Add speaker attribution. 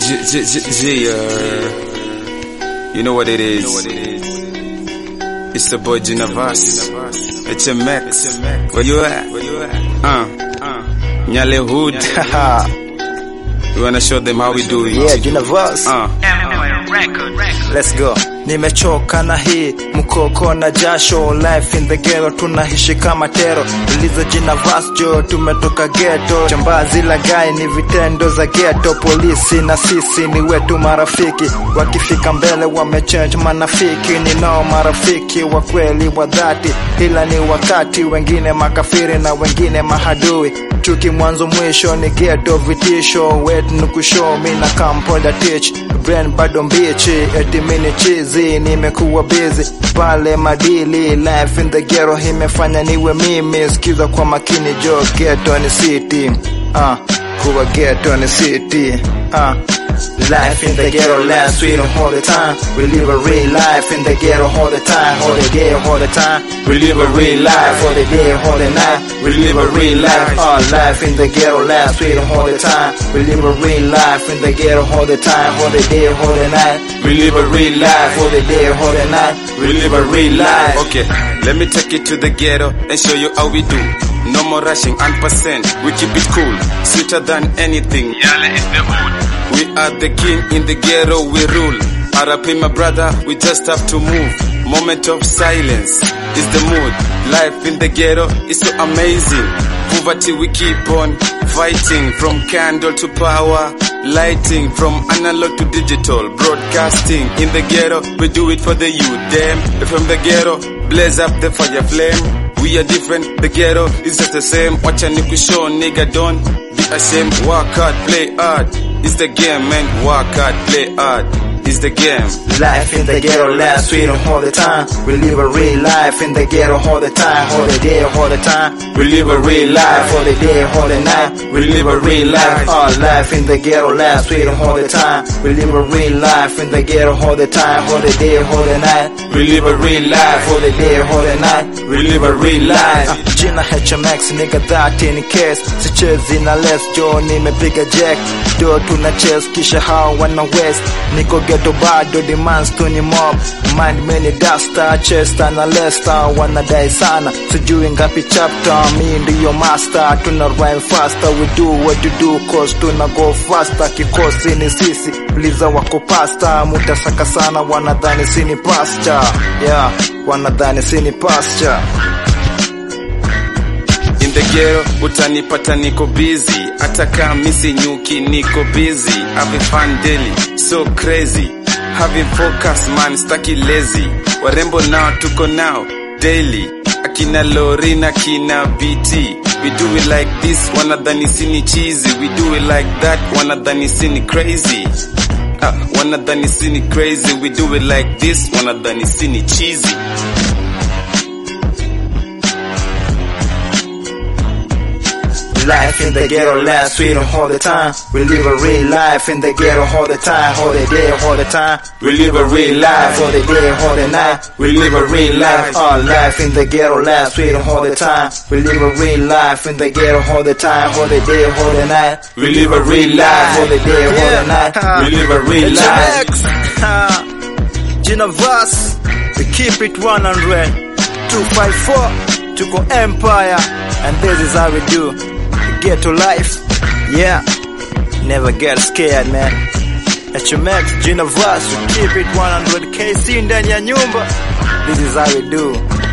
Speaker 1: You know what it is. It's the boy Ginavas. HMX. Where you at? Nyale Hood. We wanna show them how we do it.
Speaker 2: Yeah, Ginavas. Let's go. Nimechoka na hii mkoko na jasho, life in the ghetto tunaishi kama tero. Uliza Ginavas jo, tumetoka ghetto. Jambazi la gai ni vitendo za ghetto. Polisi na sisi ni wetu marafiki, wakifika mbele wamechange manafiki. Ninao marafiki wa kweli wa dhati, ila ni wakati wengine makafiri na wengine mahadui. Chuki mwanzo mwisho ni ghetto vitisho. Wet nukushow mina kampoda teach, brain bado mbichi eti mini cheesy. Nimekuwa busy pale madili, life in the ghetto imefanya niwe mimi. Sikiza kwa makini jo, ghetto ni city, kuwa ghetto ni city, Life in the ghetto lasts sweet all the time. We live a real life in the ghetto all the time, all the day, all the time. We live a real life all the day, all the night. We live a real life. Our life in the ghetto lasts sweet all the time. We live a real life in the ghetto all the time, all the day, all the night. We live a real life all the day, all the night. We live a real life.
Speaker 1: Okay, let me take you to the ghetto and show you how we do. No more rushing and percent, we keep it cool, sweeter than anything. Yale is the hood. We are the king in the ghetto, we rule. RIP my brother, we just have to move. Moment of silence is the mood. Life in the ghetto is so amazing. Poverty we keep on fighting. From candle to power, lighting. From analog to digital, broadcasting. In the ghetto, we do it for the youth. Them, from the ghetto, blaze up the fire flame. We are different, the ghetto is just the same. Watch a nigga show, nigga don't be ashamed. Work hard, play hard, it's the game man. Work hard, play hard, it's the game.
Speaker 2: Life in the ghetto lasts sweet all the time. We live a real life in the ghetto all the time, all the day, all the time. We live a real life all the day, all the night. We live a real life. Our life in the ghetto lasts sweet all the time. We live a real life in the ghetto all the time, all the day, all the night. We live a real life all the day, all the night. We live a real life. Jina HMX nigga that in case. Sichezi na less Joe nimepiga jack. Do tuna chase kisha hao wana west. Niko ghetto bado demands to ni mob. Mind many duster, Chester na Lester wanadai sana. Sijui ngapi chapter, mi ndiyo master. Tuna rhyme faster, we do what you do cause tuna go faster. Kikosi ni sisi, bliza wako pasta. Mutasaka sana wanadhani sini pasture. Yeah, wanadhani sini pasture.
Speaker 1: In the ghetto, utanipata niko busy. Ataka misi nyuki niko busy. Having fun daily, so crazy. Having focus man, staki lazy. Warembo now, tuko now, daily. Akina Lorina, akina BT. We do it like this, wanadhani sini cheesy. We do it like that, wanadhani sini crazy. Wanadhani sini crazy. We do it like this, wanadhani sini cheesy.
Speaker 2: Life in the ghetto lasts sweet all the time. We live a real life in the ghetto all the time, all the day, all the time. We live a real life all the day, all the night. We live a real life. Our life in the ghetto lasts sweet all the time. We live a real life in the ghetto all the time, all the day, all the night. We live a real life all the day, all the night. We live a real life. Ginavas, we keep it 100. 254, Tuko Empire, and this is how we do. Ghetto life, yeah, never get scared man. HMX, Ginavas, we keep it 100 KC ndani ya nyumba. This is how we do.